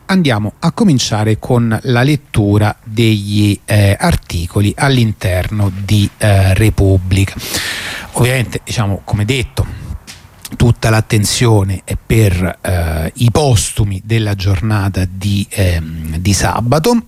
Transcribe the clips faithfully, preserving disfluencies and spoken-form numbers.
andiamo a cominciare con la lettura degli eh, articoli all'interno di eh, Repubblica. Ovviamente, diciamo, come detto, tutta l'attenzione è per eh, i postumi della giornata di, eh, di sabato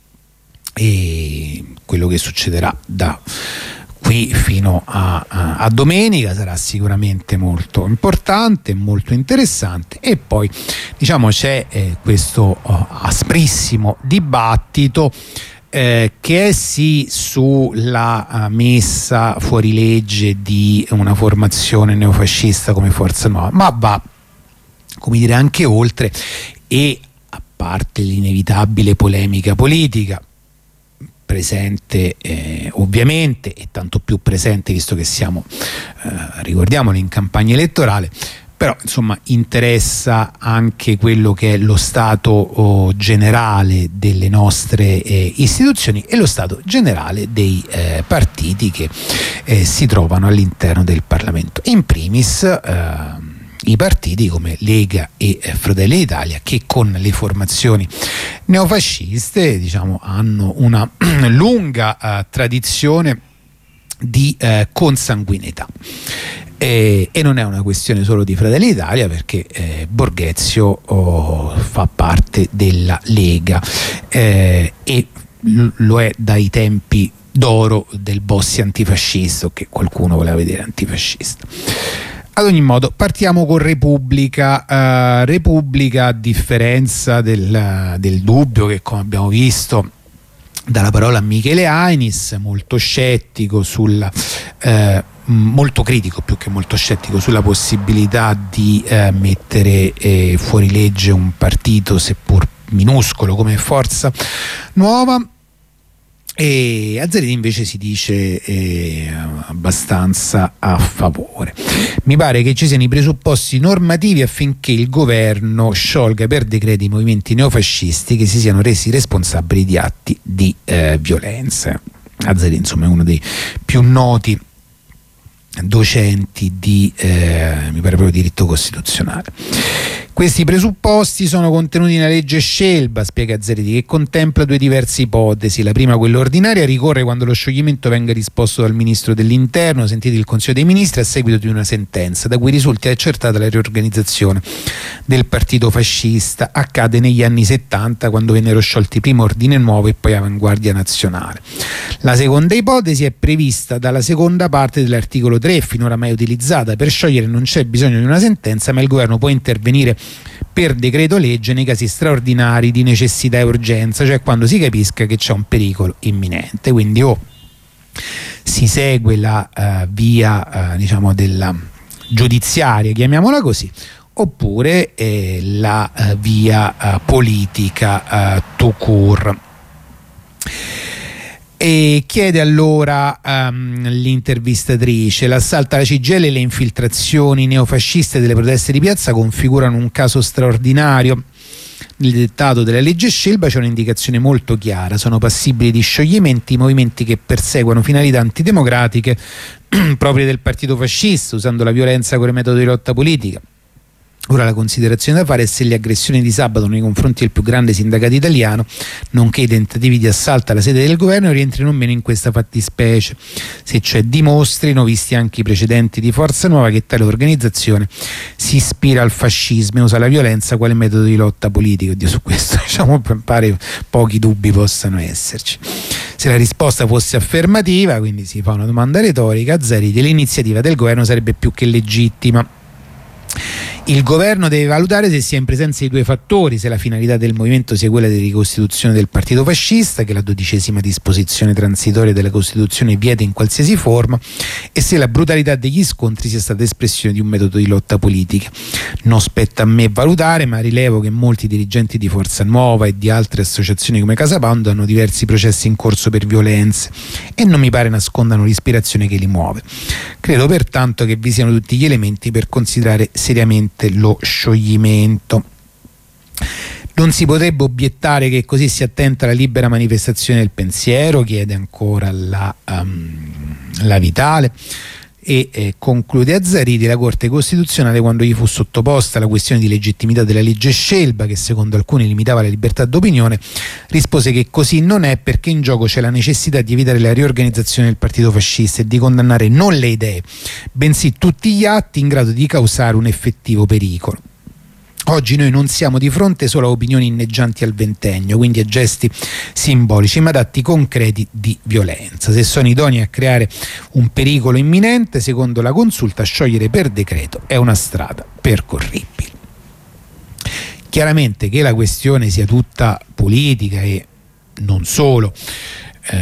e quello che succederà da qui fino a, a, a domenica sarà sicuramente molto importante, molto interessante. E poi, diciamo, c'è eh, questo oh, asprissimo dibattito eh, che è sì sulla uh, messa fuori legge di una formazione neofascista come Forza Nuova, ma va, come dire, anche oltre, e a parte l'inevitabile polemica politica presente eh, ovviamente, e tanto più presente visto che siamo, eh, ricordiamolo, in campagna elettorale, però insomma interessa anche quello che è lo stato oh, generale delle nostre eh, istituzioni e lo stato generale dei eh, partiti che eh, si trovano all'interno del Parlamento, in primis eh, i partiti come Lega e Fratelli d'Italia, che con le formazioni neofasciste, diciamo, hanno una lunga uh, tradizione di uh, consanguinità. E, e non è una questione solo di Fratelli d'Italia, perché eh, Borghezio oh, fa parte della Lega eh, e l- lo è dai tempi d'oro del Bossi antifascista, che qualcuno voleva vedere antifascista. Ad ogni modo, partiamo con Repubblica. Uh, Repubblica, a differenza del, del dubbio che, come abbiamo visto dalla parola Michele Ainis, molto scettico sulla eh, molto critico più che molto scettico sulla possibilità di eh, mettere eh, fuori legge un partito seppur minuscolo come Forza Nuova. E Azzariti invece si dice eh, abbastanza a favore. Mi pare che ci siano i presupposti normativi affinché il governo sciolga per decreto i movimenti neofascisti che si siano resi responsabili di atti di eh, violenza. Azzariti, insomma, è uno dei più noti docenti di eh, mi pare proprio diritto costituzionale. Questi presupposti sono contenuti nella legge Scelba, spiega Azzariti, che contempla due diverse ipotesi. La prima, quella ordinaria, ricorre quando lo scioglimento venga disposto dal ministro dell'Interno, sentito il Consiglio dei Ministri, a seguito di una sentenza da cui risulti accertata la riorganizzazione del partito fascista. Accade negli anni settanta, quando vennero sciolti prima Ordine Nuovo e poi Avanguardia Nazionale. La seconda ipotesi è prevista dalla seconda parte dell'articolo tre, finora mai utilizzata. Per sciogliere non c'è bisogno di una sentenza, ma il governo può intervenire per decreto legge nei casi straordinari di necessità e urgenza, cioè quando si capisca che c'è un pericolo imminente. Quindi o si segue la uh, via uh, diciamo della giudiziaria, chiamiamola così, oppure eh, la uh, via uh, politica uh, tout court. E chiede allora um, l'intervistatrice: l'assalto alla C G I L e le infiltrazioni neofasciste delle proteste di piazza configurano un caso straordinario. Nel dettato della legge Scelba c'è un'indicazione molto chiara: sono passibili di scioglimenti i movimenti che perseguono finalità antidemocratiche proprie del partito fascista, usando la violenza come metodo di lotta politica. Ora la considerazione da fare è se le aggressioni di sabato nei confronti del più grande sindacato italiano, nonché i tentativi di assalto alla sede del governo, rientrino o meno in questa fattispecie, se cioè dimostrino, visti anche i precedenti di Forza Nuova, che tale organizzazione si ispira al fascismo e usa la violenza quale metodo di lotta politica. Oddio, su questo diciamo pare pochi dubbi possano esserci. Se la risposta fosse affermativa, quindi si fa una domanda retorica, Azzariti, l'iniziativa del governo sarebbe più che legittima. Il governo deve valutare se sia in presenza di due fattori: se la finalità del movimento sia quella di ricostituzione del partito fascista, che la dodicesima disposizione transitoria della Costituzione vieta in qualsiasi forma, e se la brutalità degli scontri sia stata espressione di un metodo di lotta politica. Non spetta a me valutare, ma rilevo che molti dirigenti di Forza Nuova e di altre associazioni come Casa Pound hanno diversi processi in corso per violenze e non mi pare nascondano l'ispirazione che li muove. Credo pertanto che vi siano tutti gli elementi per considerare seriamente lo scioglimento. Non si potrebbe obiettare che così si attenta alla libera manifestazione del pensiero, chiede ancora la, um, la Vitale. e eh, conclude Azzariti: la Corte Costituzionale, quando gli fu sottoposta la questione di legittimità della legge Scelba, che secondo alcuni limitava la libertà d'opinione, rispose che così non è, perché in gioco c'è la necessità di evitare la riorganizzazione del partito fascista e di condannare non le idee, bensì tutti gli atti in grado di causare un effettivo pericolo. Oggi noi non siamo di fronte solo a opinioni inneggianti al ventennio, quindi a gesti simbolici, ma ad atti concreti di violenza. Se sono idonei a creare un pericolo imminente, secondo la Consulta, sciogliere per decreto è una strada percorribile. Chiaramente che la questione sia tutta politica e non solo eh,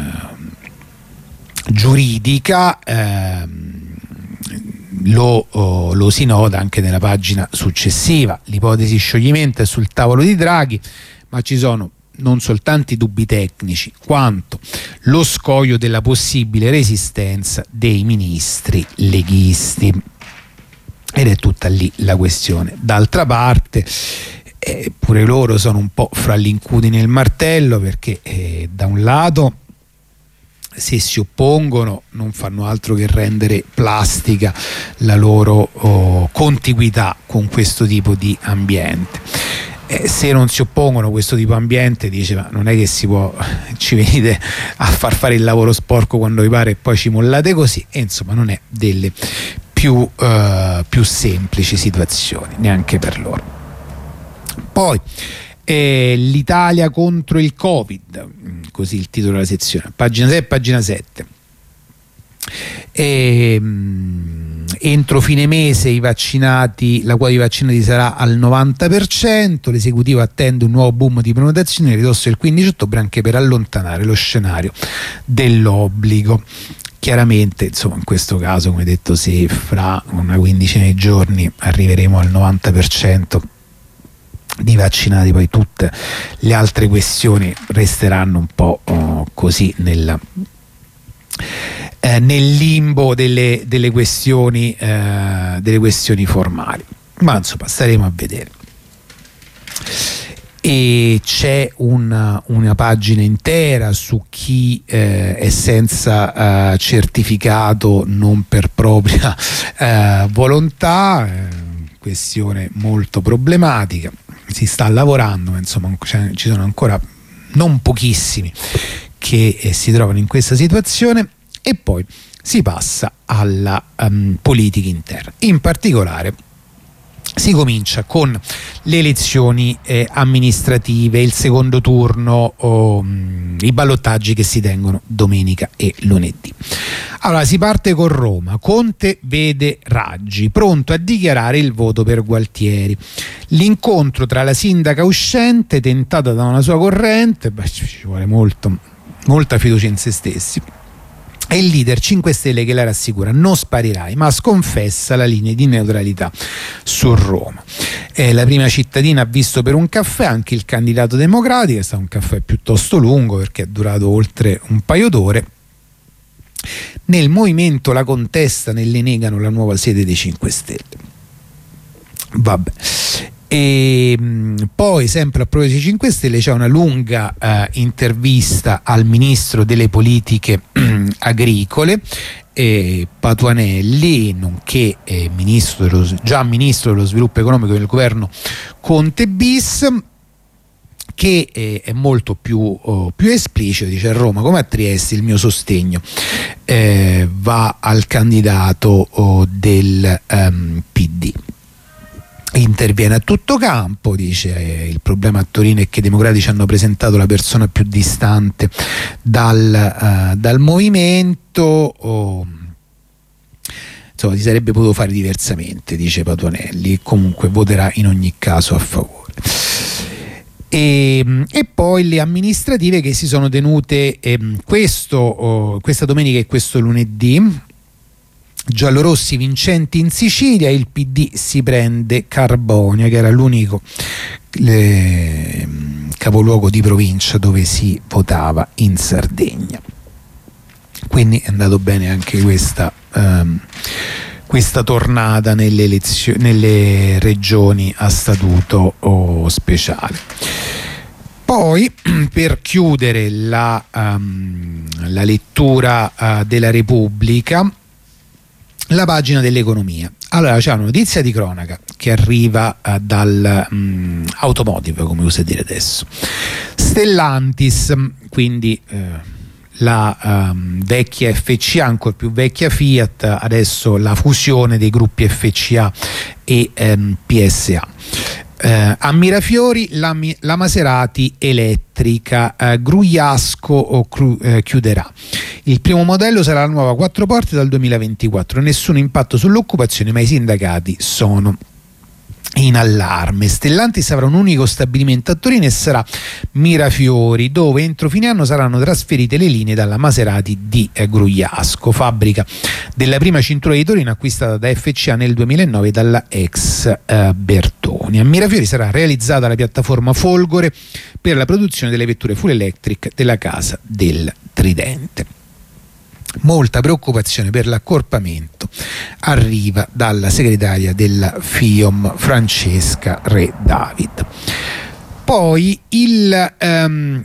giuridica, eh, Lo, oh, lo si nota anche nella pagina successiva. L'ipotesi scioglimento è sul tavolo di Draghi, ma ci sono non soltanto i dubbi tecnici quanto lo scoglio della possibile resistenza dei ministri leghisti, ed è tutta lì la questione. D'altra parte eh, pure loro sono un po' fra l'incudine e il martello, perché eh, da un lato, se si oppongono, non fanno altro che rendere plastica la loro oh, contiguità con questo tipo di ambiente. Eh, se non si oppongono a questo tipo di ambiente, dice: ma non è che si può, ci venite a far fare il lavoro sporco quando vi pare e poi ci mollate così, e insomma non è delle più, uh, più semplici situazioni neanche per loro. Poi Eh, l'Italia contro il Covid, così il titolo della sezione, pagina sei e pagina sette. E, mh, entro fine mese i vaccinati, la quota di vaccinati sarà al novanta per cento. L'esecutivo attende un nuovo boom di prenotazioni a ridosso del quindici ottobre, anche per allontanare lo scenario dell'obbligo. Chiaramente, insomma, in questo caso, come detto, se fra una quindicina di giorni arriveremo al novanta per cento di vaccinati, poi tutte le altre questioni resteranno un po' oh, così nel, eh, nel limbo delle, delle questioni eh, delle questioni formali, ma insomma staremo a vedere. E c'è una, una pagina intera su chi eh, è senza eh, certificato non per propria eh, volontà, eh, questione molto problematica. Si sta lavorando, ma insomma ci sono ancora non pochissimi che eh, si trovano in questa situazione. E poi si passa alla um, politica interna. In particolare si comincia con le elezioni eh, amministrative, il secondo turno, oh, mh, i ballottaggi che si tengono domenica e lunedì. Allora si parte con Roma. Conte vede Raggi pronto a dichiarare il voto per Gualtieri. L'incontro tra la sindaca uscente, tentata da una sua corrente, beh, ci vuole molto, molta fiducia in se stessi, e il leader cinque Stelle che la rassicura: non sparirai, ma sconfessa la linea di neutralità su Roma. Eh, la prima cittadina ha visto per un caffè anche il candidato democratico. È stato un caffè piuttosto lungo perché è durato oltre un paio d'ore. Nel movimento la contestano e le negano la nuova sede dei cinque Stelle. Vabbè. E mh, poi sempre a proposito dei cinque Stelle c'è una lunga eh, intervista al ministro delle politiche mh, agricole, eh, Patuanelli, nonché eh, ministro dello, già ministro dello sviluppo economico del governo Conte bis, che eh, è molto più, oh, più esplicito. Dice: a Roma come a Trieste il mio sostegno eh, va al candidato oh, del um, P D. Interviene a tutto campo, dice: eh, il problema a Torino è che i democratici hanno presentato la persona più distante dal, uh, dal movimento. Oh, insomma, si sarebbe potuto fare diversamente, dice Patuanelli, e comunque voterà in ogni caso a favore. E, e poi le amministrative che si sono tenute eh, questo, oh, questa domenica e questo lunedì. Giallorossi vincenti in Sicilia, il P D si prende Carbonia, che era l'unico le, capoluogo di provincia dove si votava in Sardegna. Quindi è andato bene anche questa, um, questa tornata nelle, elezioni, nelle regioni a statuto oh, speciale. Poi, per chiudere la, um, la lettura uh, della Repubblica, la pagina dell'economia. Allora c'è una notizia di cronaca che arriva uh, dal um, automotive, come usa dire adesso. Stellantis, quindi uh, la um, vecchia F C A, ancora più vecchia Fiat, adesso la fusione dei gruppi F C A e um, P S A. Uh, a Mirafiori la, la Maserati elettrica, uh, Grugliasco o cru, uh, chiuderà. Il primo modello sarà la nuova quattro porte dal duemilaventiquattro, nessun impatto sull'occupazione, ma i sindacati sono in allarme. Stellantis avrà un unico stabilimento a Torino e sarà Mirafiori, dove entro fine anno saranno trasferite le linee dalla Maserati di eh, Grugliasco, fabbrica della prima cintura di Torino acquistata da F C A nel duemilanove dalla ex eh, Bertoni. A Mirafiori sarà realizzata la piattaforma Folgore per la produzione delle vetture full electric della casa del Tridente. Molta preoccupazione per l'accorpamento arriva dalla segretaria della FIOM Francesca Re David. Poi il, um,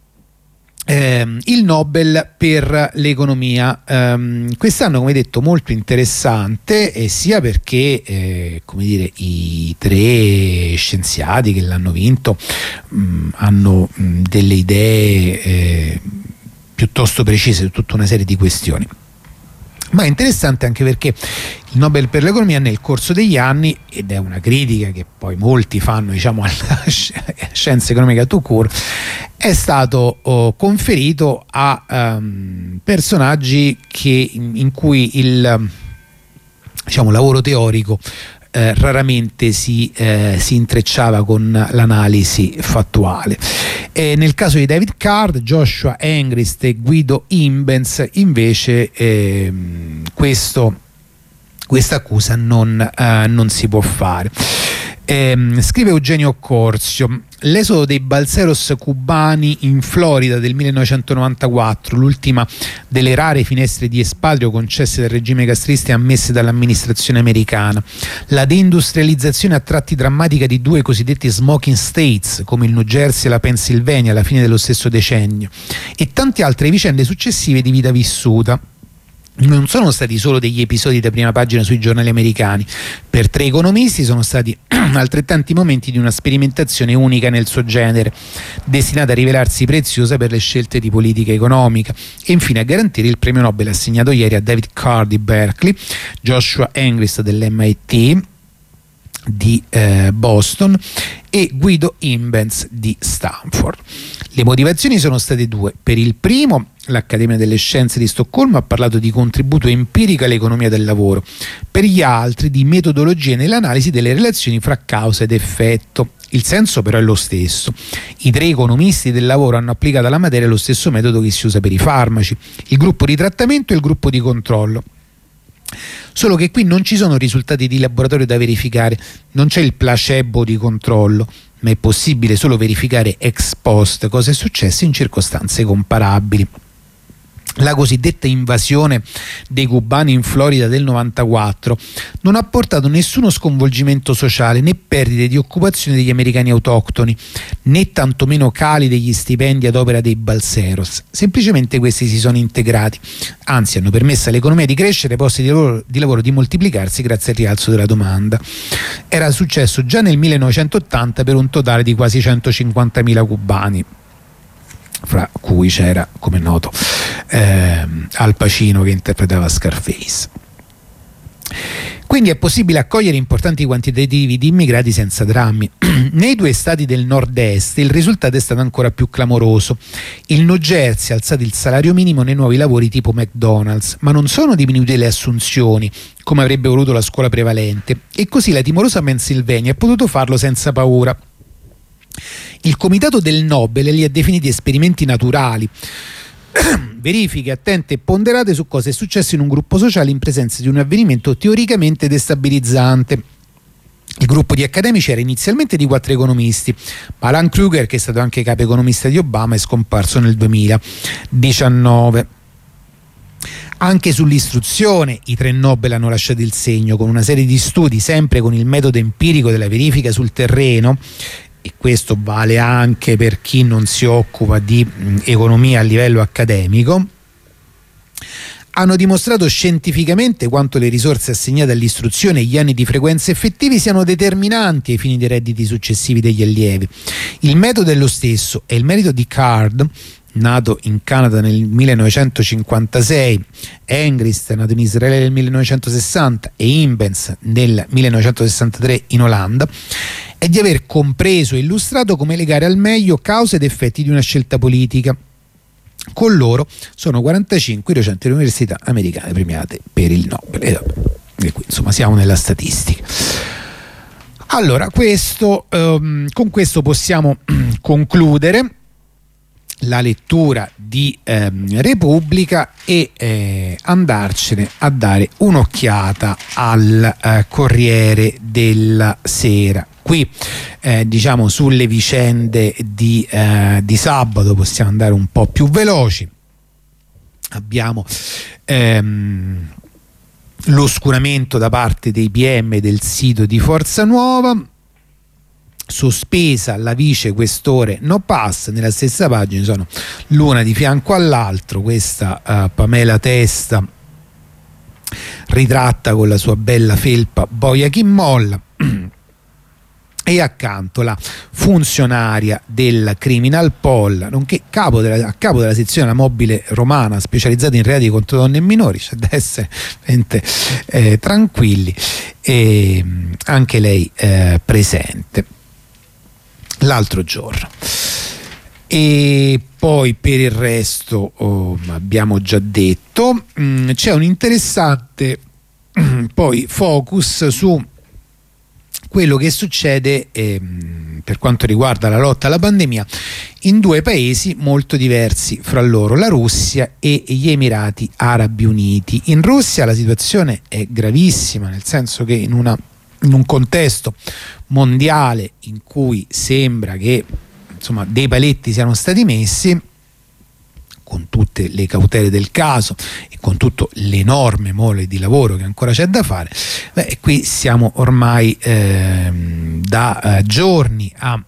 um, il Nobel per l'economia, um, quest'anno, come detto, molto interessante, eh, sia perché eh, come dire, i tre scienziati che l'hanno vinto um, hanno um, delle idee eh, piuttosto precise su tutta una serie di questioni, ma è interessante anche perché il Nobel per l'economia nel corso degli anni, ed è una critica che poi molti fanno, diciamo, alla scienza economica tout court, è stato oh, conferito a um, personaggi che, in, in cui il diciamo, lavoro teorico Eh, raramente si, eh, si intrecciava con l'analisi fattuale. E nel caso di David Card, Joshua Engrist e Guido Imbens invece eh, questo, questa accusa non, eh, non si può fare. Eh, scrive Eugenio Corsio: l'esodo dei balseros cubani in Florida del millenovecentonovantaquattro, l'ultima delle rare finestre di espatrio concesse dal regime castrista e ammesse dall'amministrazione americana, la deindustrializzazione a tratti drammatica di due cosiddetti smoking states come il New Jersey e la Pennsylvania alla fine dello stesso decennio e tante altre vicende successive di vita vissuta non sono stati solo degli episodi da prima pagina sui giornali americani. Per tre economisti sono stati altrettanti momenti di una sperimentazione unica nel suo genere, destinata a rivelarsi preziosa per le scelte di politica economica e infine a garantire il premio Nobel assegnato ieri a David Card di Berkeley, Joshua Engrist dell'M I T di eh, Boston e Guido Imbens di Stanford. Le motivazioni sono state due. Per il primo, l'Accademia delle Scienze di Stoccolma ha parlato di contributo empirico all'economia del lavoro, per gli altri di metodologie nell'analisi delle relazioni fra causa ed effetto. Il senso però è lo stesso. I tre economisti del lavoro hanno applicato alla materia lo stesso metodo che si usa per i farmaci, il gruppo di trattamento e il gruppo di controllo. Solo che qui non ci sono risultati di laboratorio da verificare, non c'è il placebo di controllo, ma è possibile solo verificare ex post cosa è successo in circostanze comparabili. La cosiddetta invasione dei cubani in Florida del novantaquattro non ha portato nessuno sconvolgimento sociale né perdite di occupazione degli americani autoctoni né tantomeno cali degli stipendi ad opera dei balseros, semplicemente questi si sono integrati, anzi hanno permesso all'economia di crescere e ai posti di lavoro, di lavoro di moltiplicarsi grazie al rialzo della domanda. Era successo già nel millenovecentottanta per un totale di quasi centocinquantamila cubani, fra cui c'era, come è noto, eh, Al Pacino che interpretava Scarface. Quindi è possibile accogliere importanti quantitativi di immigrati senza drammi. Nei due stati del nord-est il risultato è stato ancora più clamoroso. Il New Jersey ha alzato il salario minimo nei nuovi lavori tipo McDonald's, ma non sono diminuite le assunzioni come avrebbe voluto la scuola prevalente, e così la timorosa Pennsylvania ha potuto farlo senza paura. Il comitato del Nobel li ha definiti esperimenti naturali, verifiche attente e ponderate su cosa è successo in un gruppo sociale in presenza di un avvenimento teoricamente destabilizzante. Il gruppo di accademici era inizialmente di quattro economisti, ma Alan Kruger, che è stato anche capo economista di Obama, è scomparso nel duemiladiciannove. Anche sull'istruzione i tre Nobel hanno lasciato il segno, con una serie di studi sempre con il metodo empirico della verifica sul terreno, e questo vale anche per chi non si occupa di mh, economia a livello accademico, hanno dimostrato scientificamente quanto le risorse assegnate all'istruzione e gli anni di frequenza effettivi siano determinanti ai fini dei redditi successivi degli allievi. Il metodo è lo stesso e il merito di Card, nato in Canada nel millenovecentocinquantasei, Engrist nato in Israele nel millenovecentosessanta e Imbens nel millenovecentosessantatré in Olanda, è di aver compreso e illustrato come legare al meglio cause ed effetti di una scelta politica. Con loro sono quarantacinque i docenti delle università americane premiate per il Nobel. E, e qui insomma siamo nella statistica. Allora, questo, um, con questo possiamo concludere la lettura di ehm, Repubblica e eh, andarcene a dare un'occhiata al eh, Corriere della Sera. Qui eh, diciamo sulle vicende di, eh, di sabato possiamo andare un po' più veloci. Abbiamo ehm, l'oscuramento da parte dei P M del sito di Forza Nuova, sospesa la vice questore no pass. Nella stessa pagina sono l'una di fianco all'altro, questa uh, Pamela Testa ritratta con la sua bella felpa boia chi molla e accanto la funzionaria del Criminal Poll, nonché capo della, a capo della sezione mobile romana specializzata in reati contro donne e minori. C'è da essere eh, tranquilli, e anche lei eh, presente l'altro giorno. E poi per il resto oh, abbiamo già detto, mh, c'è un interessante mh, poi focus su quello che succede ehm, per quanto riguarda la lotta alla pandemia in due paesi molto diversi fra loro, la Russia e gli Emirati Arabi Uniti. In Russia la situazione è gravissima, nel senso che in una in un contesto mondiale in cui sembra che insomma dei paletti siano stati messi, con tutte le cautele del caso e con tutto l'enorme mole di lavoro che ancora c'è da fare, beh, qui siamo ormai ehm, da eh, giorni a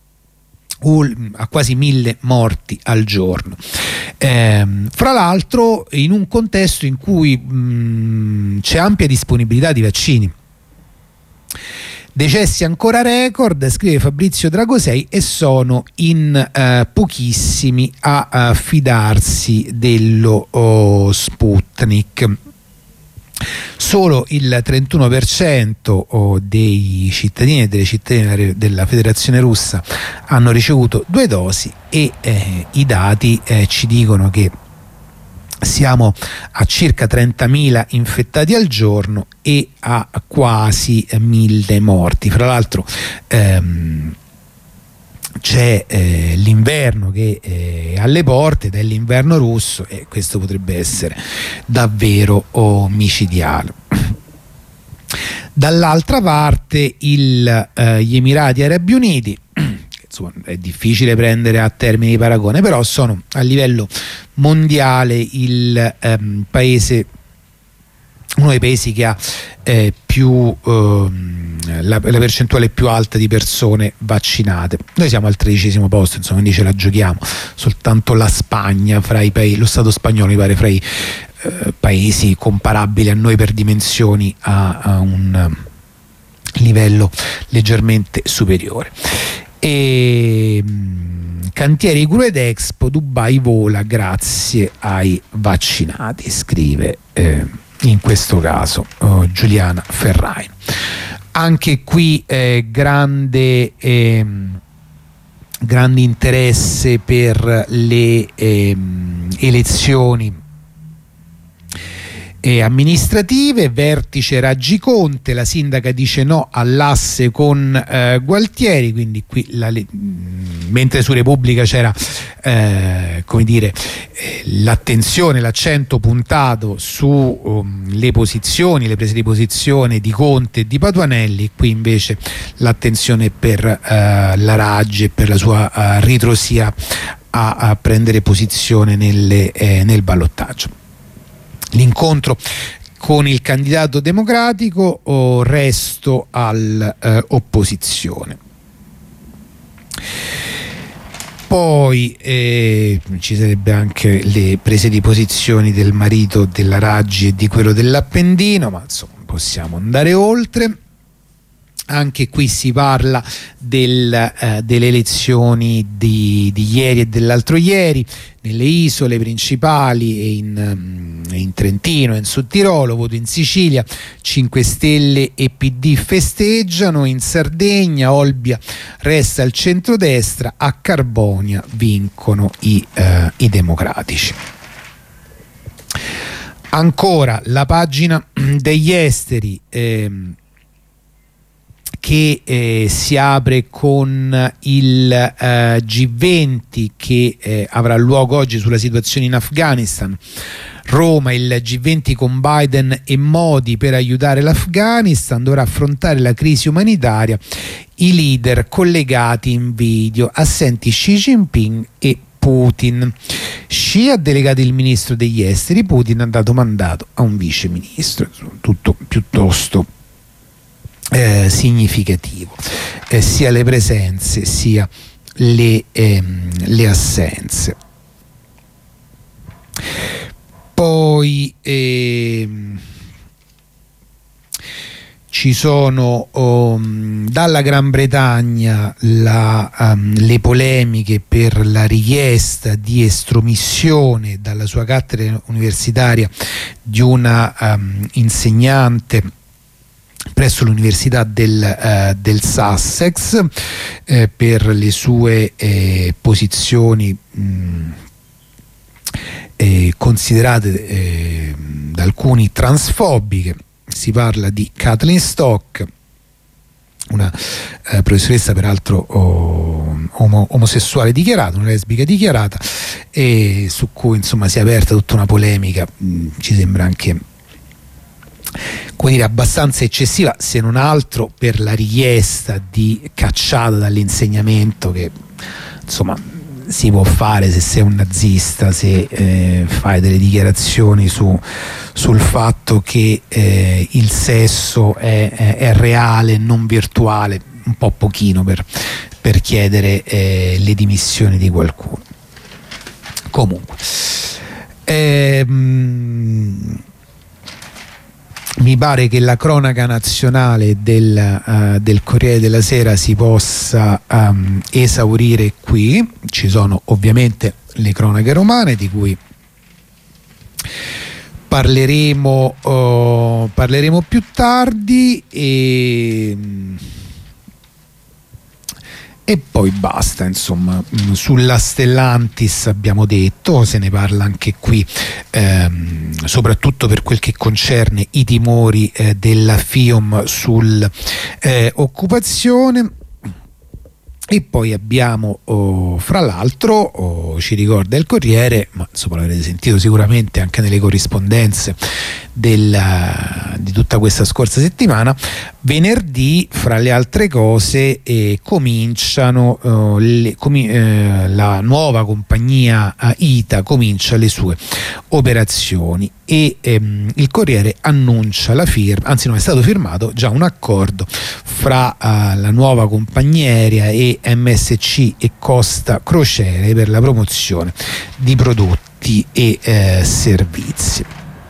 a quasi mille morti al giorno, ehm, fra l'altro in un contesto in cui mh, c'è ampia disponibilità di vaccini. Decessi ancora record, scrive Fabrizio Dragosei, e sono in eh, pochissimi a, a fidarsi dello oh, Sputnik. Solo il trentuno per cento oh, dei cittadini e delle cittadine della Federazione Russa hanno ricevuto due dosi e eh, i dati eh, ci dicono che siamo a circa trentamila infettati al giorno e a quasi mille morti. Fra l'altro ehm, c'è eh, l'inverno che è alle porte ed è l'inverno russo, e questo potrebbe essere davvero omicidiale. Dall'altra parte il, eh, gli Emirati Arabi Uniti, insomma, è difficile prendere a termine i paragoni, però sono a livello mondiale il ehm, paese, uno dei paesi che ha eh, più ehm, la, la percentuale più alta di persone vaccinate. Noi siamo al tredicesimo posto, insomma, quindi ce la giochiamo. Soltanto la Spagna, fra i paesi, lo Stato spagnolo mi pare fra i eh, paesi comparabili a noi per dimensioni, a, a un livello leggermente superiore. E cantieri Gru ed Expo, Dubai vola grazie ai vaccinati, scrive eh, in questo caso oh, Giuliana Ferrain. Anche qui eh, grande eh, grande interesse per le eh, elezioni e amministrative. Vertice Raggi Conte, la sindaca dice no all'asse con eh, Gualtieri, quindi qui la, mentre su Repubblica c'era eh, come dire eh, l'attenzione, l'accento puntato su um, le posizioni, le prese di posizione di Conte e di Patuanelli, qui invece l'attenzione per eh, la Raggi e per la sua uh, ritrosia a, a prendere posizione nelle, eh, nel ballottaggio. L'incontro con il candidato democratico o resto all'opposizione. Poi eh, ci sarebbe anche le prese di posizioni del marito della Raggi e di quello dell'Appendino, ma insomma possiamo andare oltre. Anche qui si parla del, eh, delle elezioni di, di ieri e dell'altro ieri nelle isole principali e in, in Trentino e in Sud Tirolo, voto in Sicilia, cinque Stelle e P D festeggiano, in Sardegna Olbia resta al centrodestra, a Carbonia vincono i, eh, i democratici. Ancora la pagina degli esteri, ehm, che eh, si apre con il eh, G venti che eh, avrà luogo oggi sulla situazione in Afghanistan. Roma, il G venti con Biden e Modi per aiutare l'Afghanistan, dovrà affrontare la crisi umanitaria, i leader collegati in video, assenti Xi Jinping e Putin. Xi ha delegato il ministro degli esteri, Putin ha dato mandato a un vice ministro, tutto piuttosto Eh, significativo, eh, sia le presenze sia le, ehm, le assenze. Poi ehm, ci sono um, dalla Gran Bretagna la, um, le polemiche per la richiesta di estromissione dalla sua cattedra universitaria di una um, insegnante presso l'università del, eh, del Sussex eh, per le sue eh, posizioni mh, eh, considerate eh, da alcuni transfobiche. Si parla di Kathleen Stock, una eh, professoressa peraltro oh, omo, omosessuale dichiarata, una lesbica dichiarata, e su cui insomma si è aperta tutta una polemica, mh, ci sembra anche, come dire, abbastanza eccessiva, se non altro per la richiesta di cacciata dall'insegnamento che insomma si può fare se sei un nazista, se eh, fai delle dichiarazioni su, sul fatto che eh, il sesso è, è, è reale, non virtuale, un po' pochino per, per chiedere eh, le dimissioni di qualcuno. Comunque ehm, mi pare che la cronaca nazionale del, uh, del Corriere della Sera si possa um, esaurire qui. Ci sono ovviamente le cronache romane di cui parleremo, uh, parleremo più tardi, e, e poi basta, insomma. Sulla Stellantis abbiamo detto, se ne parla anche qui, ehm, soprattutto per quel che concerne i timori eh, della FIOM sull'occupazione. Eh, e poi abbiamo, oh, fra l'altro, oh, ci ricorda il Corriere, ma insomma l'avrete sentito sicuramente anche nelle corrispondenze della, di tutta questa scorsa settimana, venerdì fra le altre cose eh, cominciano uh, le, comi- eh, la nuova compagnia uh, I T A comincia le sue operazioni, e ehm, il Corriere annuncia la firma, anzi no, è stato firmato già un accordo fra uh, la nuova compagnia aerea e M S C e Costa Crociere per la promozione di prodotti e eh, servizi.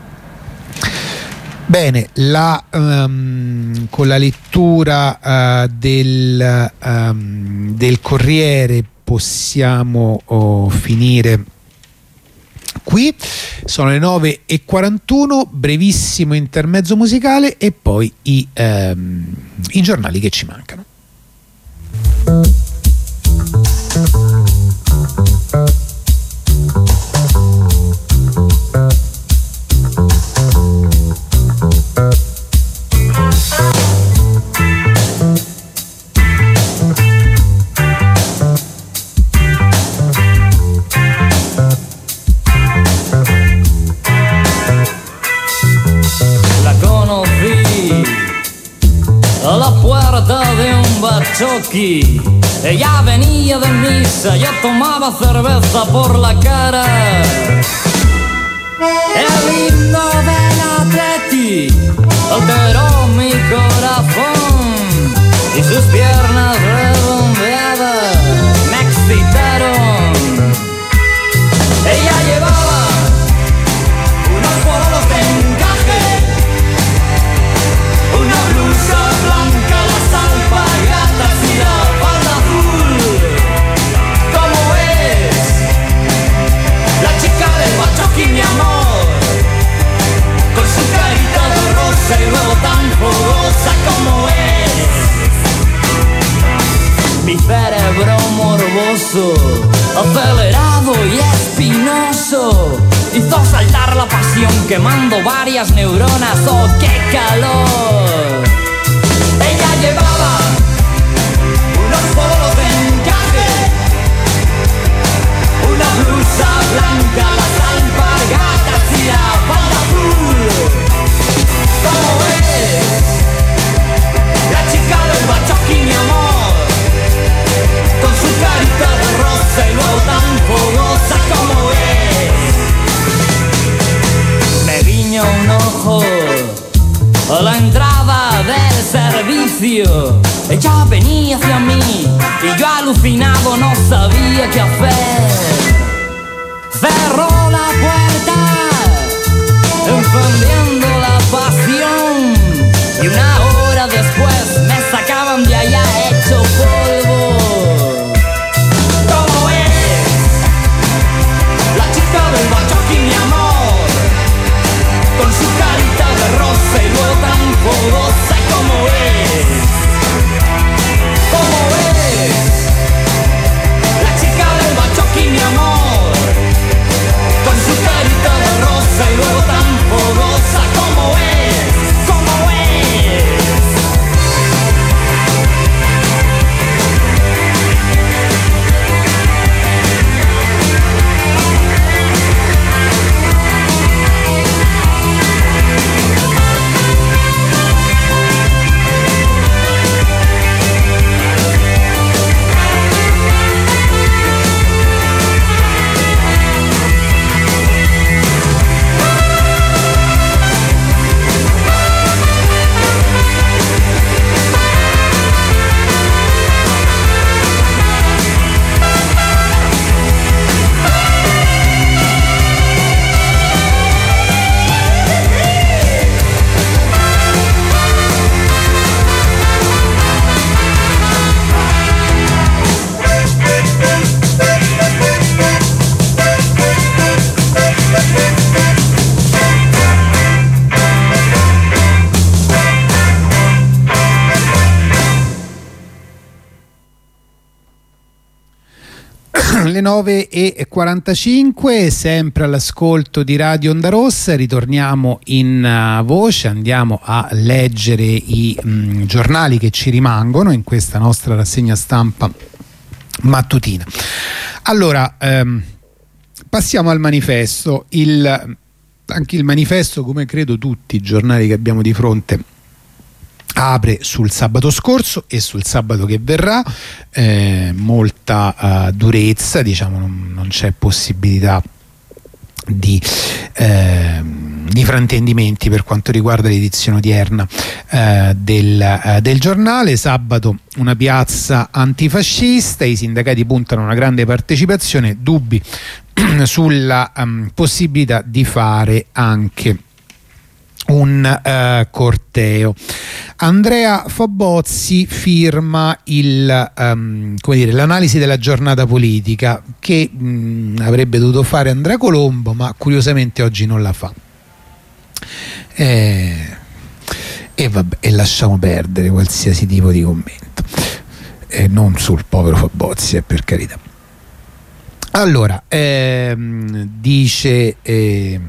Bene, la, um, con la lettura uh, del, um, del Corriere possiamo oh, finire qui. Sono le nove e quarantuno, brevissimo intermezzo musicale e poi i, um, i giornali che ci mancano. Choqui. Ella venía de misa, ya tomaba cerveza por la cara. El himno del Atleti alteró mi corazón y sus piernas redondeadas me excitaron. morboso, acelerado y espinoso, hizo saltar la pasión quemando varias neuronas. ¡Oh, qué calor! Ella llevaba unos polos de encaje, una blusa blanca, las alpargatas y la falda azul. ¿Cómo es? La chica del Bachoqui, mi amor, con su carita de rosa y luego tan fogosa. ¿Cómo es? Me guiño un ojo a la entrada del servicio. Ella venía hacia mí y yo alucinado no sabía qué hacer. Cerró la puerta, encendiendo la pasión, y una hora después me sacaban de allá hecho polvo. ¿Cómo es? La chica del Bachoqui, mi amor, con su carita de rosa y luego tan fogosa. ¿Cómo es? ¿Cómo es? La chica del Bachoqui, mi amor, con su carita de rosa y luego tan fogosa. ¿Cómo es? ¿Cómo es? Le nove e quarantacinque, sempre all'ascolto di Radio Onda Rossa. Ritorniamo in uh, voce, andiamo a leggere i mh, giornali che ci rimangono in questa nostra rassegna stampa mattutina. Allora, ehm, passiamo al manifesto. Il, anche il manifesto, come credo tutti i giornali che abbiamo di fronte, apre sul sabato scorso e sul sabato che verrà. Eh, molta uh, durezza, diciamo, non, non c'è possibilità di, eh, di fraintendimenti per quanto riguarda l'edizione odierna eh, del, eh, del giornale. Sabato una piazza antifascista, i sindacati puntano a una grande partecipazione, dubbi sulla um, possibilità di fare anche un uh, corteo. Andrea Fabozzi firma il, um, come dire, l'analisi della giornata politica che mh, avrebbe dovuto fare Andrea Colombo, ma curiosamente oggi non la fa. E, e vabbè, e lasciamo perdere qualsiasi tipo di commento, e non sul povero Fabozzi, eh, per carità. Allora, ehm, dice eh,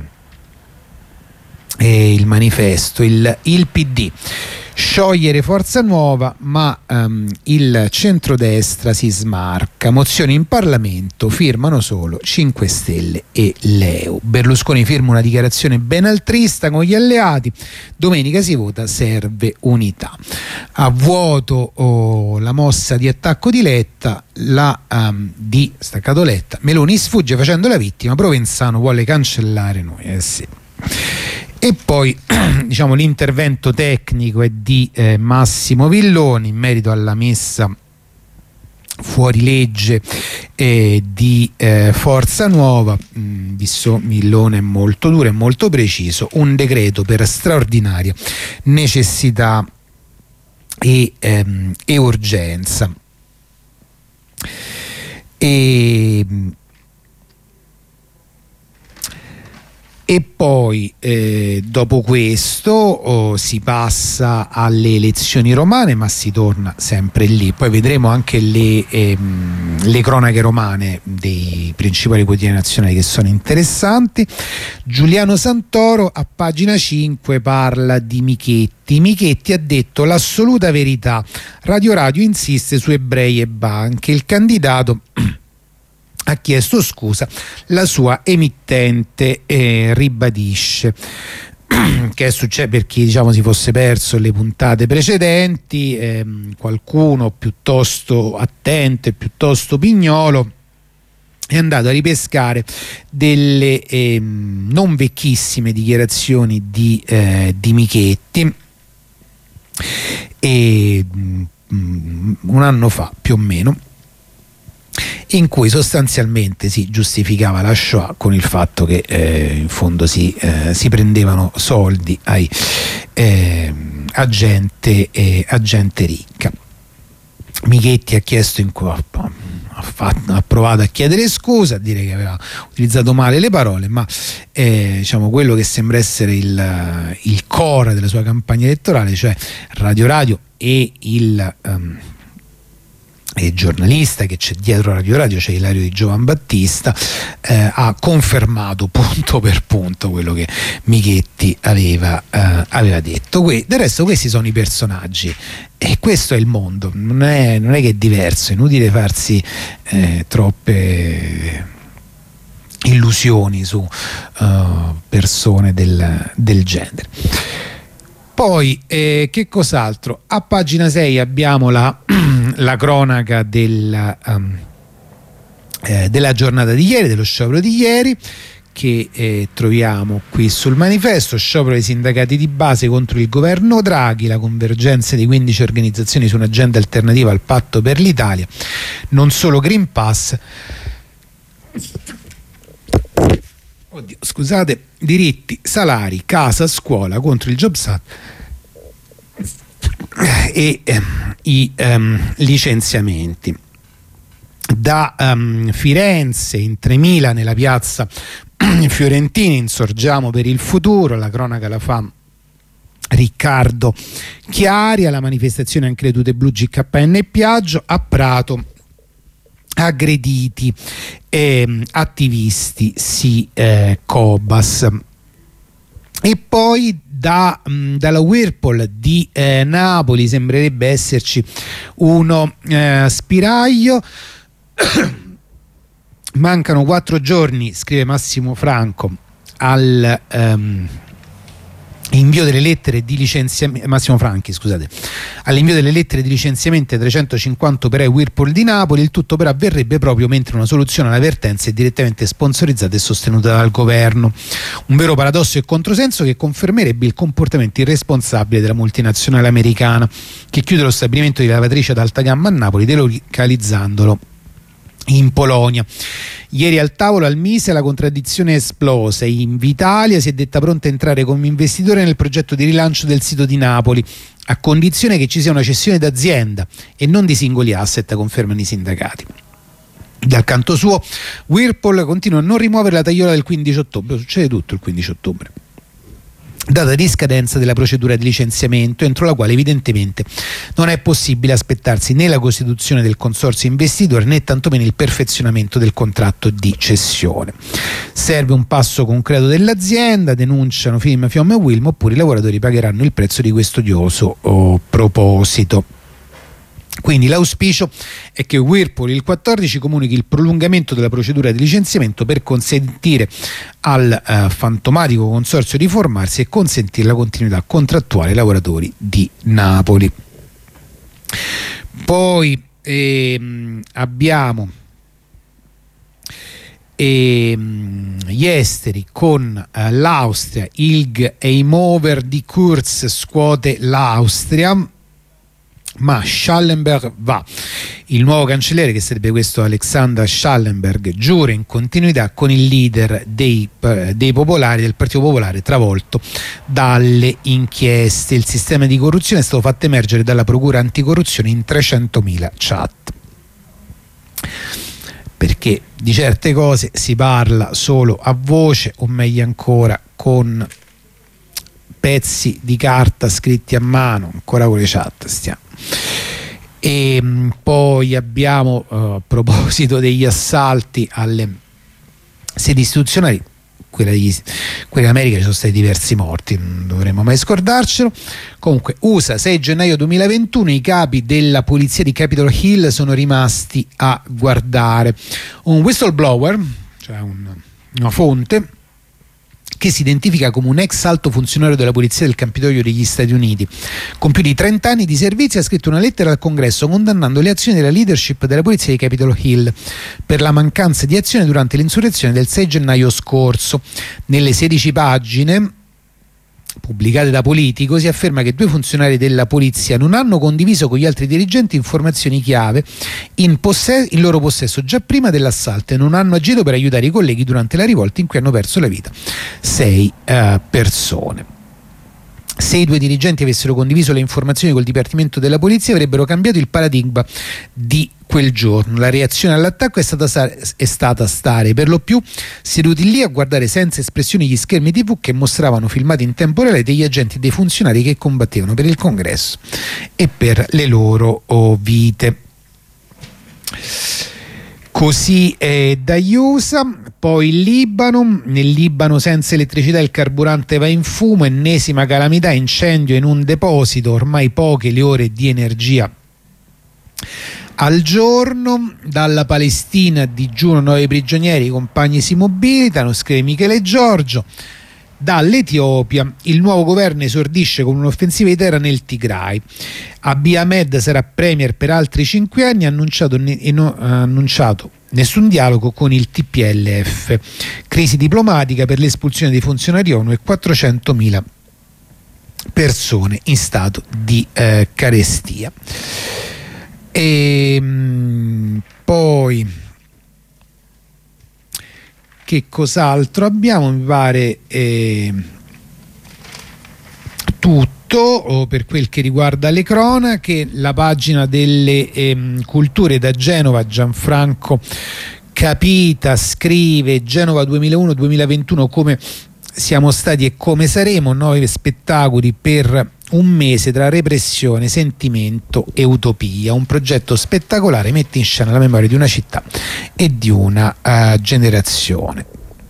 eh, il manifesto, il, il P D sciogliere Forza Nuova, ma um, il centrodestra si smarca, mozioni in Parlamento, firmano solo cinque Stelle e L E U. Berlusconi firma una dichiarazione ben altrista con gli alleati, domenica si vota, serve unità. A vuoto oh, la mossa di attacco di Letta, la um, di staccato Letta, Meloni sfugge facendo la vittima, Provenzano vuole cancellare noi. Eh sì. E poi diciamo l'intervento tecnico è di eh, Massimo Villoni in merito alla messa fuori legge eh, di eh, Forza Nuova. mm, visto Villone è molto duro e molto preciso, un decreto per straordinaria necessità e, ehm, e urgenza. E E poi eh, dopo questo oh, si passa alle elezioni romane, ma si torna sempre lì. Poi vedremo anche le, ehm, le cronache romane dei principali quotidiani nazionali che sono interessanti. Giuliano Santoro a pagina cinque parla di Michetti. Michetti ha detto l'assoluta verità, Radio Radio insiste su ebrei e banche, il candidato ha chiesto scusa, la sua emittente eh, ribadisce che è successo per chi diciamo si fosse perso le puntate precedenti, ehm, qualcuno piuttosto attento e piuttosto pignolo è andato a ripescare delle ehm, non vecchissime dichiarazioni di, eh, di Michetti e, mh, un anno fa più o meno, in cui sostanzialmente si giustificava la Shoah con il fatto che eh, in fondo si, eh, si prendevano soldi ai, eh, a, gente, eh, a gente ricca. Michetti ha chiesto in ha, fatto, ha provato a chiedere scusa, a dire che aveva utilizzato male le parole, ma eh, diciamo quello che sembra essere il, il core della sua campagna elettorale, cioè Radio Radio e il um, il giornalista che c'è dietro Radio Radio, c'è Ilario Di Giovan Battista, eh, ha confermato punto per punto quello che Michetti aveva, eh, aveva detto. Que- del resto questi sono i personaggi e questo è il mondo, non è, non è che è diverso, è inutile farsi eh, troppe illusioni su uh, persone del, del genere. Poi eh, che cos'altro? A pagina sei abbiamo la, la cronaca della, um, eh, della giornata di ieri, dello sciopero di ieri, che eh, troviamo qui sul manifesto. Sciopero dei sindacati di base contro il governo Draghi, la convergenza di quindici organizzazioni su un'agenda alternativa al patto per l'Italia, non solo Green Pass. Oddio, scusate, diritti, salari, casa, scuola contro il Jobs Act e eh, i um, licenziamenti. Da um, Firenze in tremila nella piazza Fiorentini, insorgiamo per il futuro, la cronaca la fa Riccardo Chiari. Alla manifestazione anche le tute blu G K N e Piaggio. A Prato aggrediti eh, attivisti sì eh, Cobas. E poi da, mh, dalla Whirlpool di eh, Napoli sembrerebbe esserci uno eh, spiraglio. Mancano quattro giorni, scrive Massimo Franco, al um, invio delle lettere di licenziamento Massimo Franchi scusate all'invio delle lettere di licenziamento ai trecentocinquanta operai Whirlpool di Napoli. Il tutto però avverrebbe proprio mentre una soluzione alla vertenza è direttamente sponsorizzata e sostenuta dal governo. Un vero paradosso e controsenso che confermerebbe il comportamento irresponsabile della multinazionale americana, che chiude lo stabilimento di lavatrice ad alta gamma a Napoli, delocalizzandolo in Polonia. Ieri al tavolo al Mise la contraddizione è esplosa. Invitalia si è detta pronta a entrare come investitore nel progetto di rilancio del sito di Napoli, a condizione che ci sia una cessione d'azienda e non di singoli asset, confermano i sindacati. Dal canto suo Whirlpool continua a non rimuovere la tagliola del quindici ottobre. Succede tutto il quindici ottobre, data di scadenza della procedura di licenziamento, entro la quale evidentemente non è possibile aspettarsi né la costituzione del consorzio investitore né tantomeno il perfezionamento del contratto di cessione. Serve un passo concreto dell'azienda, denunciano Film, Fiom e Wilm, oppure i lavoratori pagheranno il prezzo di questo odioso oh, proposito. Quindi l'auspicio è che Whirlpool il quattordici comunichi il prolungamento della procedura di licenziamento per consentire al eh, fantomatico consorzio di formarsi e consentire la continuità contrattuale ai lavoratori di Napoli. Poi ehm, abbiamo ehm, gli esteri con eh, l'Austria. I L G e i mover di Kurz scuote l'Austria, ma Schallenberg va. Il nuovo cancelliere, che sarebbe questo Alexander Schallenberg, giura in continuità con il leader dei, dei popolari, del Partito Popolare, travolto dalle inchieste. Il sistema di corruzione è stato fatto emergere dalla procura anticorruzione in trecentomila chat. perché di certe cose si parla solo a voce, o meglio ancora con pezzi di carta scritti a mano, ancora con le chat stiamo. E poi abbiamo, uh, a proposito degli assalti alle sedi istituzionali, quella degli, quella in America ci sono stati diversi morti, non dovremmo mai scordarcelo. Comunque U S A, sei gennaio duemilaventuno, i capi della polizia di Capitol Hill sono rimasti a guardare. Un whistleblower, cioè un, una fonte che si identifica come un ex alto funzionario della polizia del Campidoglio degli Stati Uniti con più di trenta anni di servizio, ha scritto una lettera al Congresso condannando le azioni della leadership della polizia di Capitol Hill per la mancanza di azione durante l'insurrezione del sei gennaio scorso. Nelle sedici pagine pubblicate da Politico si afferma che due funzionari della polizia non hanno condiviso con gli altri dirigenti informazioni chiave in, posse- in loro possesso già prima dell'assalto e non hanno agito per aiutare i colleghi durante la rivolta in cui hanno perso la vita sei uh, persone. Se i due dirigenti avessero condiviso le informazioni col Dipartimento della Polizia avrebbero cambiato il paradigma di quel giorno. La reazione all'attacco è stata, è stata stare per lo più seduti lì a guardare senza espressioni gli schermi tivù che mostravano filmati in tempo reale degli agenti e dei funzionari che combattevano per il Congresso e per le loro oh, vite. Così è da U S A. Poi il Libano, nel Libano senza elettricità il carburante va in fumo, ennesima calamità, incendio in un deposito, ormai poche le ore di energia al giorno. Dalla Palestina a digiuno nove prigionieri, i compagni si mobilitano, scrive Michele Giorgio. Dall'Etiopia il nuovo governo esordisce con un'offensiva di terra nel Tigray. Abiy Ahmed sarà premier per altri cinque anni, ha annunciato, e no, ha annunciato nessun dialogo con il T P L F. Crisi diplomatica per l'espulsione dei funzionari ONU e quattrocentomila persone in stato di eh, carestia. E mh, poi che cos'altro abbiamo? Mi pare eh, tutto per quel che riguarda le cronache. La pagina delle eh, culture da Genova, Gianfranco Capita scrive: Genova duemilauno duemilaventuno, come siamo stati e come saremo, nove spettacoli per un mese tra repressione, sentimento e utopia. Un progetto spettacolare mette in scena la memoria di una città e di una uh, generazione.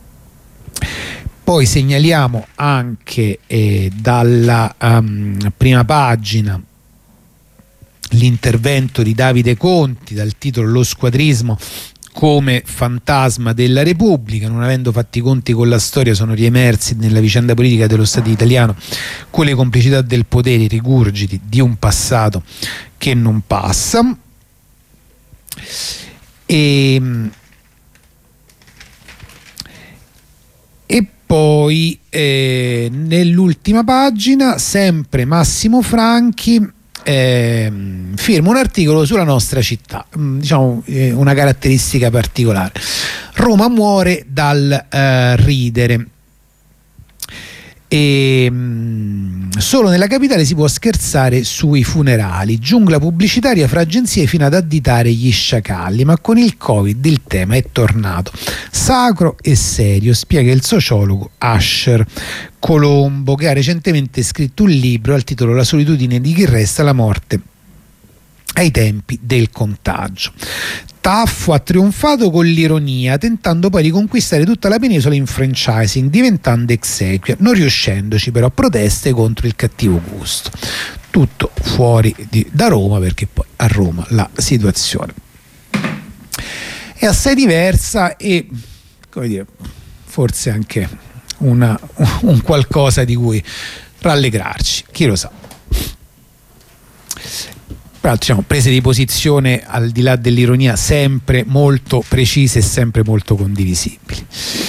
Poi segnaliamo anche eh, dalla um, prima pagina l'intervento di Davide Conti dal titolo Lo squadrismo come fantasma della Repubblica. Non avendo fatti i conti con la storia, sono riemersi nella vicenda politica dello Stato italiano con le complicità del potere, i rigurgiti di un passato che non passa. E, e poi eh, nell'ultima pagina sempre Massimo Franchi Eh, firma un articolo sulla nostra città, diciamo eh, una caratteristica particolare: Roma muore dal eh, ridere. E, mh, solo nella capitale si può scherzare sui funerali, giungla pubblicitaria fra agenzie fino ad additare gli sciacalli, ma con il Covid il tema è tornato sacro e serio, spiega il sociologo Asher Colombo, che ha recentemente scritto un libro al titolo La solitudine di chi resta, la morte ai tempi del contagio. Taffo ha trionfato con l'ironia, tentando poi di conquistare tutta la penisola in franchising, diventando exequia, non riuscendoci però. Proteste contro il cattivo gusto, tutto fuori di, da Roma, perché poi a Roma la situazione è assai diversa e, come dire, forse anche una, un qualcosa di cui rallegrarci, chi lo sa. Peraltro, diciamo, prese di posizione al di là dell'ironia sempre molto precise e sempre molto condivisibili.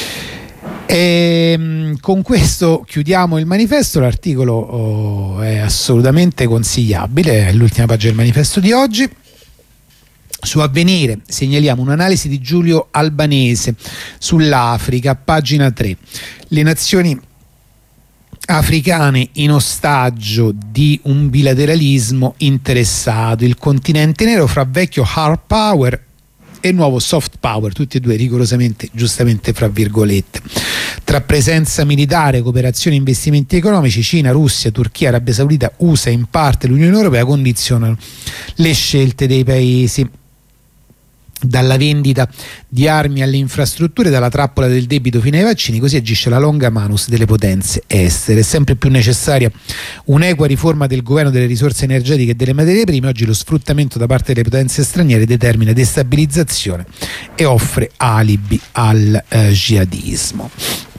E, con questo chiudiamo il manifesto. L'articolo oh, è assolutamente consigliabile, è l'ultima pagina del manifesto di oggi. Su Avvenire segnaliamo un'analisi di Giulio Albanese sull'Africa, pagina tre. Le nazioni africane in ostaggio di un bilateralismo interessato, il continente nero fra vecchio hard power e nuovo soft power, tutti e due rigorosamente, giustamente fra virgolette. Tra presenza militare, cooperazione e investimenti economici, Cina, Russia, Turchia, Arabia Saudita, U S A e in parte l'Unione Europea condizionano le scelte dei paesi. Dalla vendita di armi alle infrastrutture, dalla trappola del debito fino ai vaccini, così agisce la longa manus delle potenze estere. È sempre più necessaria un'equa riforma del governo delle risorse energetiche e delle materie prime. Oggi lo sfruttamento da parte delle potenze straniere determina destabilizzazione e offre alibi al eh, jihadismo.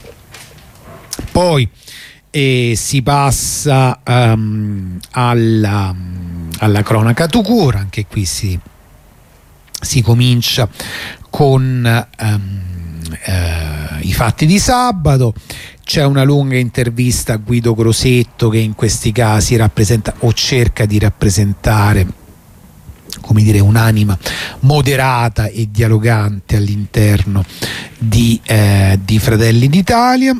Poi eh, si passa um, alla, alla cronaca tout court. Anche qui si Si comincia con um, eh, i fatti di sabato. C'è una lunga intervista a Guido Crosetto, che in questi casi rappresenta o cerca di rappresentare, come dire, un'anima moderata e dialogante all'interno di, eh, di Fratelli d'Italia.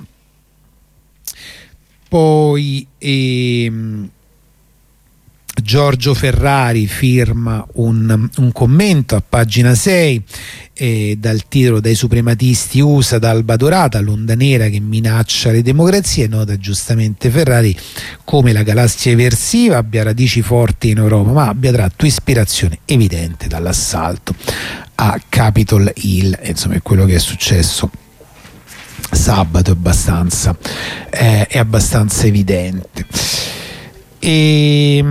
Poi ehm, Giorgio Ferrari firma un, un commento a pagina sei eh, dal titolo "Dai suprematisti U S A ad Alba Dorata, l'onda nera che minaccia le democrazie". Nota giustamente Ferrari come la galassia eversiva abbia radici forti in Europa, ma abbia tratto ispirazione evidente dall'assalto a Capitol Hill. E, insomma, è quello che è successo sabato, è abbastanza, eh, è abbastanza evidente. E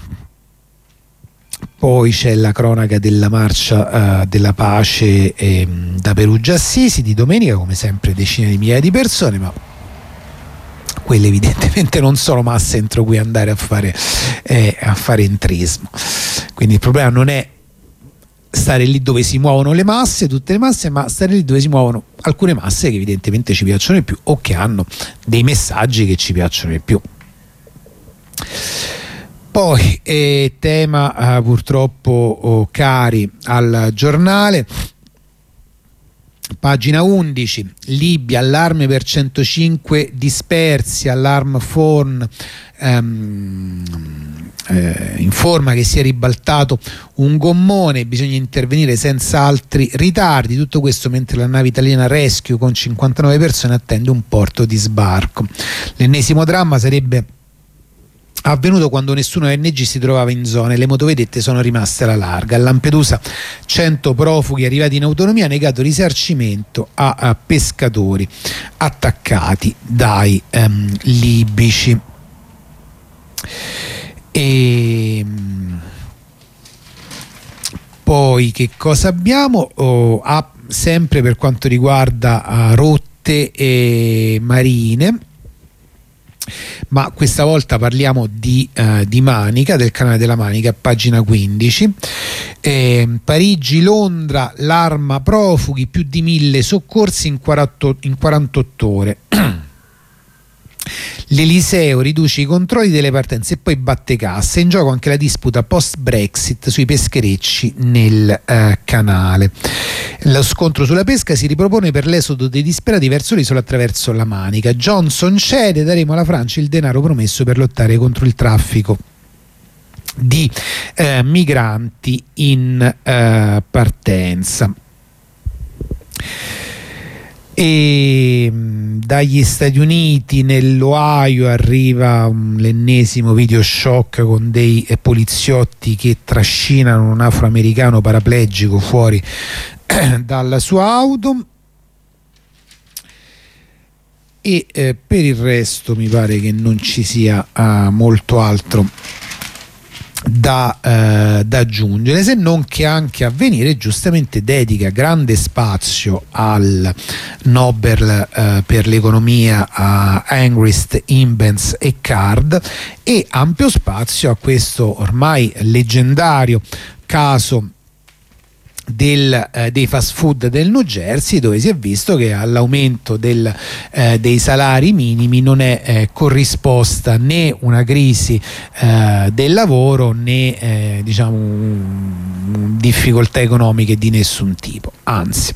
poi c'è la cronaca della marcia uh, della pace eh, da Perugia Assisi di domenica, come sempre decine di migliaia di persone, ma quelle evidentemente non sono masse entro cui andare a fare, eh, a fare entrismo. Quindi il problema non è stare lì dove si muovono le masse, tutte le masse, ma stare lì dove si muovono alcune masse che evidentemente ci piacciono di più o che hanno dei messaggi che ci piacciono di più. Poi eh, tema eh, purtroppo oh, cari al giornale, pagina undici, Libia, allarme per centocinque dispersi, allarm phone ehm, eh, informa che si è ribaltato un gommone, bisogna intervenire senza altri ritardi. Tutto questo mentre la nave italiana Rescue con cinquantanove persone attende un porto di sbarco. L'ennesimo dramma sarebbe avvenuto quando nessuno O N G si trovava in zona e le motovedette sono rimaste alla larga. A Lampedusa cento profughi arrivati in autonomia, negato risarcimento a, a pescatori attaccati dai um, libici. E poi che cosa abbiamo? Oh, ah, sempre per quanto riguarda uh, rotte e marine, ma questa volta parliamo di, uh, di Manica, del canale della Manica, pagina quindici. eh, Parigi, Londra, l'arma profughi, più di mille soccorsi in, quarantotto, in quarantotto ore. L'Eliseo riduce i controlli delle partenze e poi batte cassa. In gioco anche la disputa post-Brexit sui pescherecci nel uh, canale. Lo scontro sulla pesca si ripropone per l'esodo dei disperati verso l'isola attraverso la Manica. Johnson cede, daremo alla Francia il denaro promesso per lottare contro il traffico di uh, migranti in uh, partenza. E dagli Stati Uniti, nell'Ohio, arriva um, l'ennesimo video shock con dei eh, poliziotti che trascinano un afroamericano paraplegico fuori eh, dalla sua auto. E eh, per il resto mi pare che non ci sia uh, molto altro Da, eh, da aggiungere, se non che anche Avvenire giustamente dedica grande spazio al Nobel eh, per l'economia a Angrist, Imbens e Card, e ampio spazio a questo ormai leggendario caso Del, eh, dei fast food del New Jersey, dove si è visto che all'aumento del, eh, dei salari minimi non è eh, corrisposta né una crisi eh, del lavoro né eh, diciamo un, un difficoltà economiche di nessun tipo, anzi.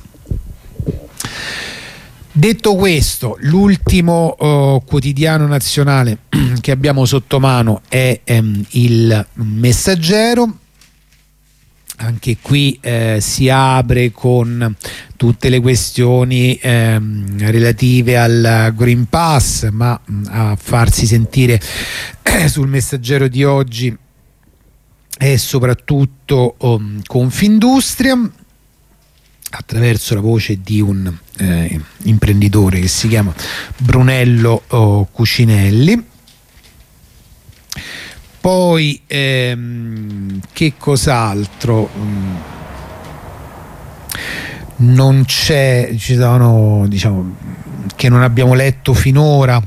Detto questo, l'ultimo oh, quotidiano nazionale che abbiamo sotto mano è ehm, il Messaggero, anche qui eh, si apre con tutte le questioni ehm, relative al Green Pass, ma mh, a farsi sentire eh, sul Messaggero di oggi è soprattutto um, Confindustria, attraverso la voce di un eh, imprenditore che si chiama Brunello oh, Cucinelli. Poi ehm, che cos'altro? Non c'è, ci sono, diciamo, che non abbiamo letto finora,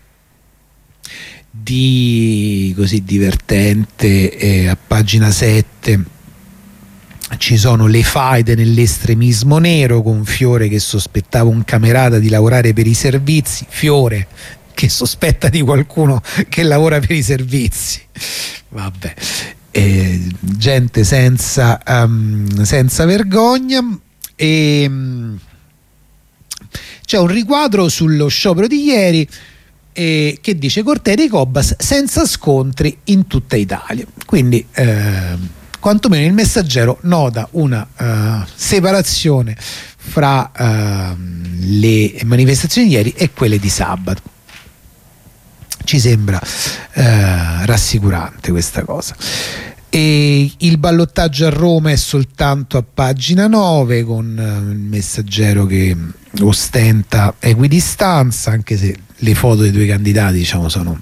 di così divertente. Eh, a pagina sette ci sono le faide nell'estremismo nero, con Fiore che sospettava un camerata di lavorare per i servizi. Fiore che sospetta di qualcuno che lavora per i servizi. Vabbè, eh, gente senza, um, senza vergogna. E um, c'è un riquadro sullo sciopero di ieri eh, che dice cortei dei Cobas senza scontri in tutta Italia. Quindi eh, quantomeno il Messaggero nota una uh, separazione fra uh, le manifestazioni di ieri e quelle di sabato. Ci sembra eh, rassicurante questa cosa. E il ballottaggio a Roma è soltanto a pagina nove, con eh, il Messaggero che ostenta equidistanza, anche se le foto dei due candidati, diciamo, sono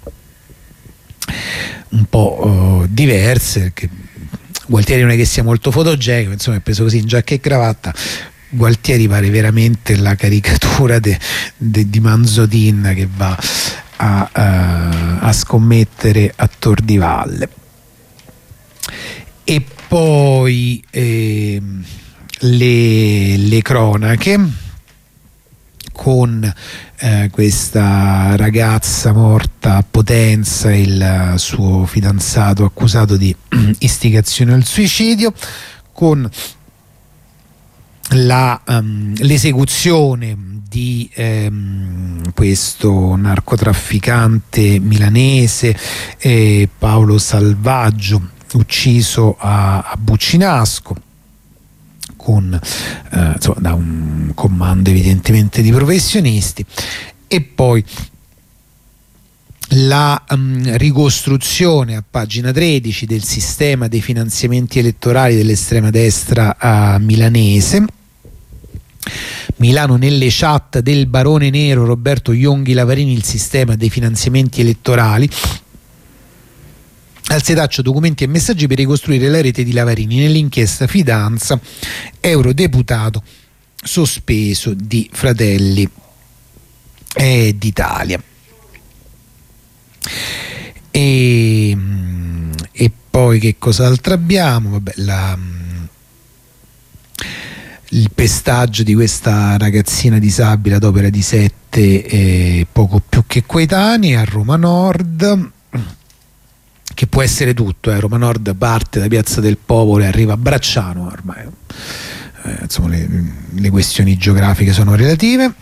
un po' eh, diverse, perché Gualtieri non è che sia molto fotogenico, insomma è preso così in giacca e cravatta. Gualtieri pare veramente la caricatura de, de, di Manzotin che va A, uh, a scommettere a Tor di Valle. E poi eh, le, le cronache, con eh, questa ragazza morta a Potenza e il suo fidanzato accusato di istigazione al suicidio, con la, um, l'esecuzione di ehm, questo narcotrafficante milanese eh, Paolo Salvaggio, ucciso a, a Buccinasco con, eh, insomma, da un comando evidentemente di professionisti. E poi la um, ricostruzione a pagina tredici del sistema dei finanziamenti elettorali dell'estrema destra uh, milanese. Milano nelle chat del barone nero Roberto Ionghi Lavarini, il sistema dei finanziamenti elettorali. Al setaccio documenti e messaggi per ricostruire la rete di Lavarini, nell'inchiesta Fidanza, eurodeputato sospeso di Fratelli eh, d'Italia. E, e poi che cos'altro abbiamo? Vabbè, la... il pestaggio di questa ragazzina disabile ad opera di sette eh, poco più che coetanei a Roma Nord, che può essere tutto. eh. Roma Nord parte da Piazza del Popolo e arriva a Bracciano ormai. Eh, insomma, le, le questioni geografiche sono relative.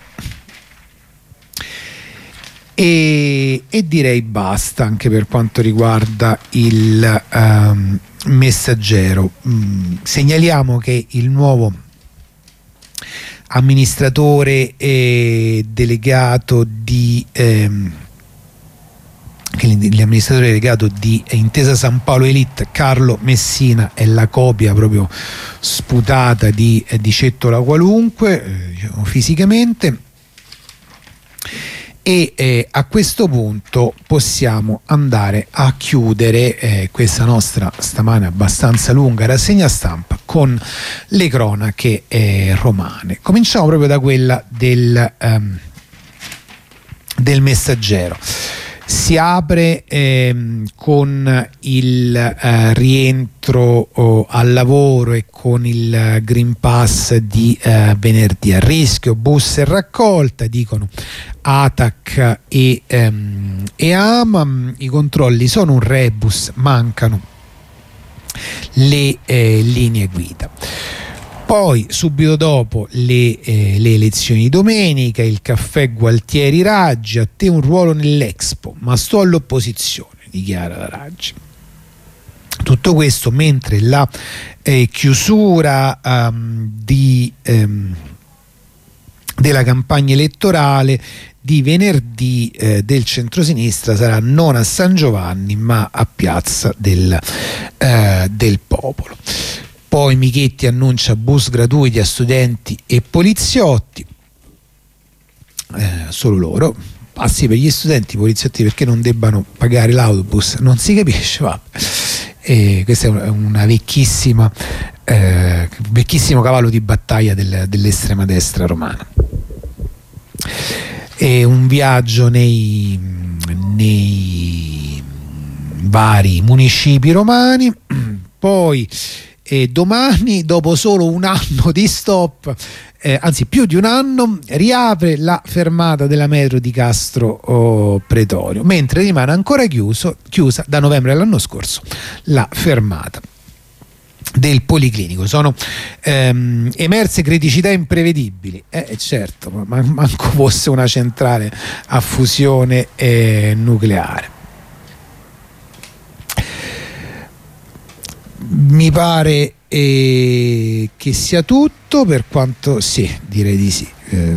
E, e direi basta anche per quanto riguarda il um, Messaggero. Mm, segnaliamo che il nuovo amministratore e delegato di ehm, che l'amministratore delegato di Intesa San Paolo Elite, Carlo Messina, è la copia proprio sputata di, di Cettola Qualunque, eh, diciamo, fisicamente. E eh, a questo punto possiamo andare a chiudere eh, questa nostra stamane abbastanza lunga rassegna stampa con le cronache eh, romane. Cominciamo proprio da quella del, um, del Messaggero. Si apre ehm, con il eh, rientro oh, al lavoro e con il Green Pass di eh, venerdì. A rischio bus e raccolta, dicono Atac e, ehm, e Ama. I controlli sono un rebus, mancano le eh, linee guida. Poi subito dopo le, eh, le elezioni di domenica, il caffè Gualtieri Raggi, a te un ruolo nell'Expo, ma sto all'opposizione, dichiara la Raggi. Tutto questo mentre la eh, chiusura um, di, um, della campagna elettorale di venerdì eh, del centrosinistra sarà non a San Giovanni ma a Piazza del, eh, del Popolo. Poi Michetti annuncia bus gratuiti a studenti e poliziotti, eh, solo loro. Ah sì, per gli studenti, i poliziotti perché non debbano pagare l'autobus, non si capisce, va. E questa è una vecchissima eh, vecchissimo cavallo di battaglia del, dell'estrema destra romana. E un viaggio nei, nei vari municipi romani. Poi eh, domani, dopo solo un anno di stop, eh, anzi più di un anno, riapre la fermata della metro di Castro oh, Pretorio, mentre rimane ancora chiuso, chiusa da novembre dell'anno scorso la fermata del Policlinico. Sono ehm, emerse criticità imprevedibili, eh, certo, ma manco fosse una centrale a fusione eh, nucleare. Mi pare eh, che sia tutto, per quanto sì, direi di sì. Eh,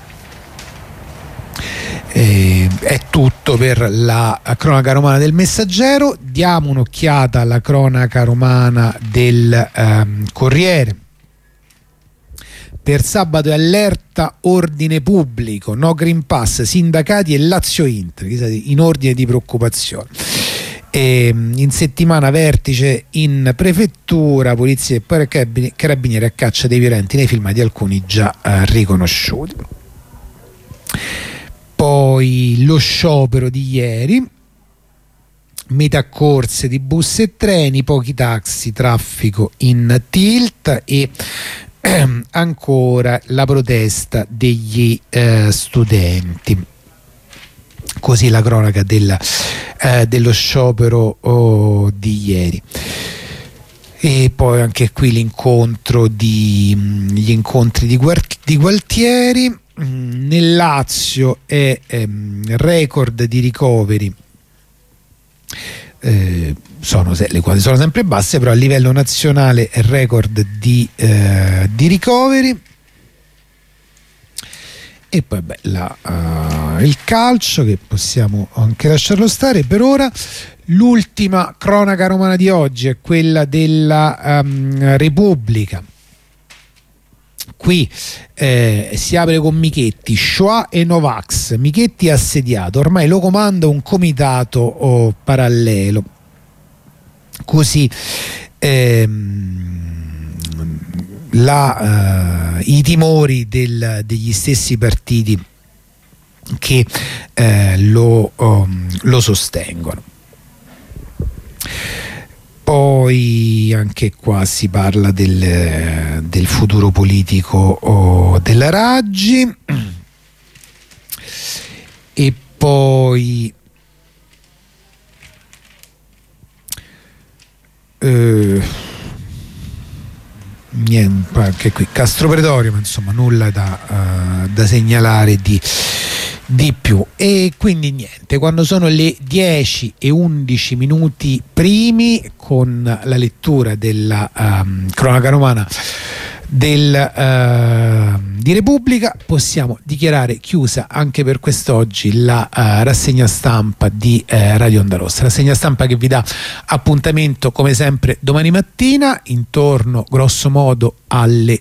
eh, è tutto per la cronaca romana del Messaggero. Diamo un'occhiata alla cronaca romana del ehm, Corriere. Per sabato è allerta ordine pubblico, no Green Pass, sindacati e Lazio Inter in ordine di preoccupazione. E in settimana vertice in prefettura, polizia e carabinieri a caccia dei violenti nei filmati, alcuni già eh, riconosciuti. Poi lo sciopero di ieri, metà corse di bus e treni, pochi taxi, traffico in tilt e ehm, ancora la protesta degli eh, studenti. Così la cronaca del, eh, dello sciopero oh, di ieri. E poi anche qui l'incontro di gli incontri di, di Gualtieri. Nel Lazio è ehm, record di ricoveri, eh, sono le quote sono sempre basse, però a livello nazionale è record di, eh, di ricoveri. E poi beh, la, uh, il calcio, che possiamo anche lasciarlo stare per ora. L'ultima cronaca romana di oggi è quella della um, Repubblica. Qui eh, si apre con Michetti, Shoah e Novax. Michetti è assediato, ormai lo comanda un comitato oh, parallelo. Così ehm, La, uh, i timori del, degli stessi partiti che eh, lo, um, lo sostengono. Poi anche qua si parla del, del futuro politico oh, della Raggi. E poi eh, niente, anche qui Castro Pretorio, ma insomma nulla da, uh, da segnalare di, di più. E quindi niente, quando sono le dieci e undici minuti primi, con la lettura della um, cronaca romana del, uh, di Repubblica, possiamo dichiarare chiusa anche per quest'oggi la uh, rassegna stampa di uh, Radio Onda Rossa. Rassegna stampa che vi dà appuntamento come sempre domani mattina intorno grosso modo alle